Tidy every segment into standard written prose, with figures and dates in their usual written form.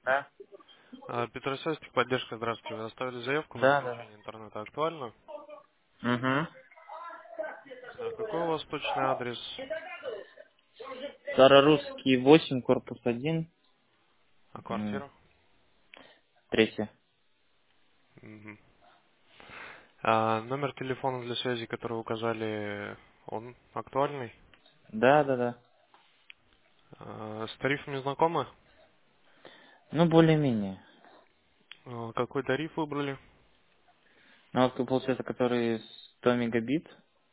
Да? Петросян, техподдержка, здравствуйте. Вы оставили заявку на Да, да, подключение интернета. Актуально? да. Угу. Какой у вас точный адрес? Старорусский 8, корпус 1, А квартира? третья. Мгм. Номер телефона для связи, который вы указали, он актуальный? Да, да, да. С тарифами знакомы? Ну, более-менее. Какой тариф выбрали? Ну, вот, получается, который 100 мегабит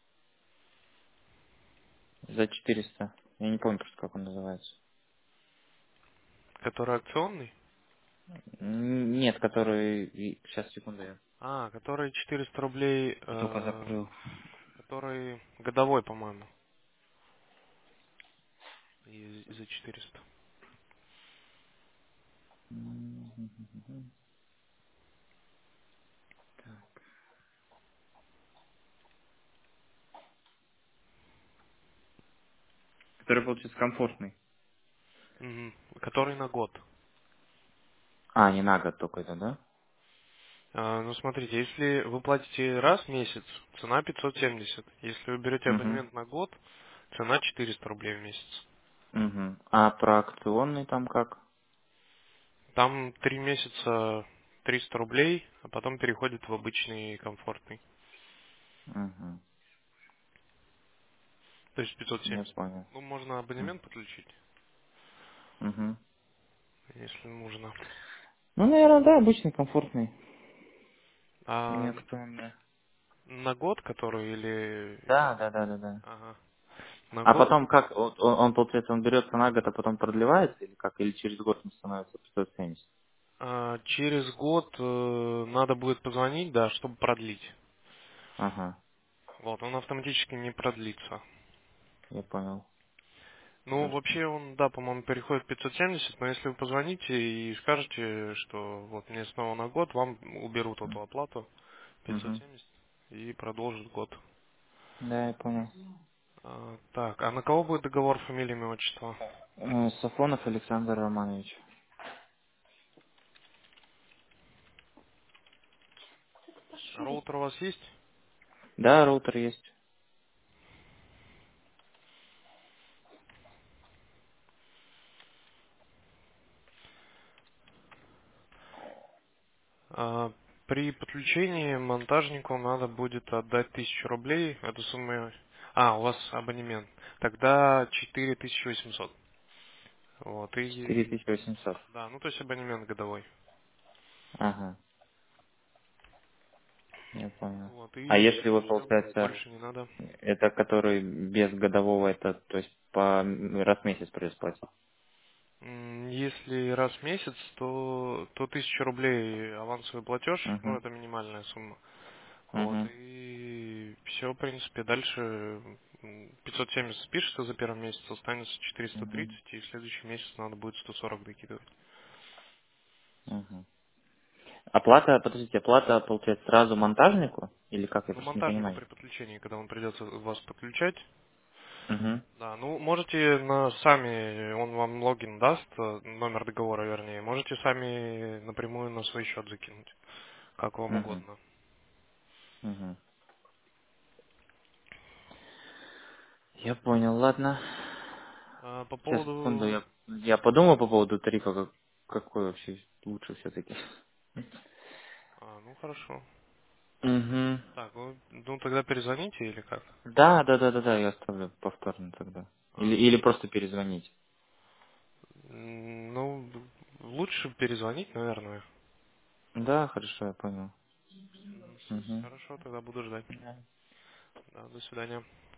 за 400. Я не помню просто, как он называется. Который акционный? Нет, который... Сейчас, секунду, я Который 400 рублей, только закрыл. который годовой, по-моему, и за 400. Мгм. Который, получается, комфортный. Мгм. Который на год. А, не на год только это, да? Ну, смотрите, если вы платите раз в месяц, цена 570. Если вы берете Угу. абонемент на год, цена 400 рублей в месяц. Угу. А про акционный там как? Там 3 месяца 300 рублей, а потом переходит в обычный комфортный. Угу. То есть Я 570. понял. Ну, можно абонемент подключить, Угу. если нужно. Ну, наверное, да, обычный, комфортный. Не А акционный. на год, который или... Да, да, да, да, да. Ага. На А год потом как, он, получается, он берется на год, а потом продлевается, или как? Или через год он становится 570? через год надо будет позвонить, да, чтобы продлить. Ага, Вот, он автоматически не продлится. я понял. Ну, вообще он, да, по-моему, переходит 570, но если вы позвоните и скажете, что вот мне снова на год, вам уберут эту оплату Угу. 570 и продолжит год. Да, я понял. Так, а на кого будет договор, фамилия, имя, отчество? Сафонов Александр Романович. Роутер у вас есть? Да, роутер есть. При подключении монтажнику надо будет отдать 1000 рублей. Эту сумму... у вас абонемент. Тогда 4800. Вот, и... 4800. Да, ну то есть абонемент годовой. Ага, я понял. Вот, А и если вот, все, получается, больше не надо. это который без годового, это, то есть по раз в месяц придется платить? Если раз в месяц, то 1000 рублей авансовый платеж, ну Угу, это минимальная сумма. Вот, угу, и все, в принципе, дальше 570 спишется за первый месяц, останется угу, 430, и в следующий месяц надо будет 140 докидывать. угу. Оплата, подождите, оплата получается сразу монтажнику? Или как, я Ну, просто не монтажнику понимаю. при подключении, когда он придется вас подключать, Угу, да, ну, можете сами, он вам логин даст, номер договора, вернее, можете сами напрямую на свой счет закинуть, как вам угу, угодно. угу. Я понял, ладно. По Сейчас, секунду, поводу... я подумал по поводу тарифа, какой вообще лучше все-таки. ну, хорошо. Угу. Так, ну, тогда перезвоните или как? Да, да, да, да, да, я оставлю повторно тогда. А, Или просто перезвонить. ну, лучше перезвонить, наверное. Да, хорошо, я понял. Мгм. Угу. Хорошо, тогда буду ждать. Да, до свидания.